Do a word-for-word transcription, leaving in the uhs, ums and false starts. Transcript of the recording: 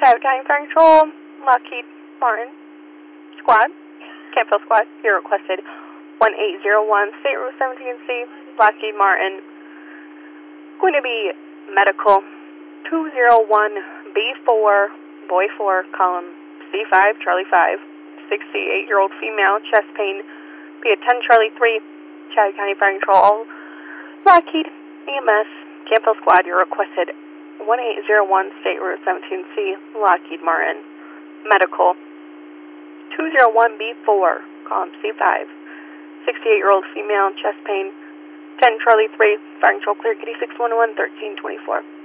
Chatham County Fire Control, Lockheed Martin Squad, Campbell Squad, you're requested one eight zero one, State Route seventeen C, Lockheed Martin. Going to be medical two zero one B four, boy four, column C five, Charlie five, sixty-eight-year-old female, chest pain, be at ten Charlie three, Chatham County Fire Control, Lockheed E M S, Campbell Squad, you're requested one eight zero one, State Route seventeen C, Lockheed Martin, medical two zero one B four, column C five, sixty-eight-year-old female, chest pain, ten Charlie three, fire control clear, Kitty six one one, thirteen twenty-four.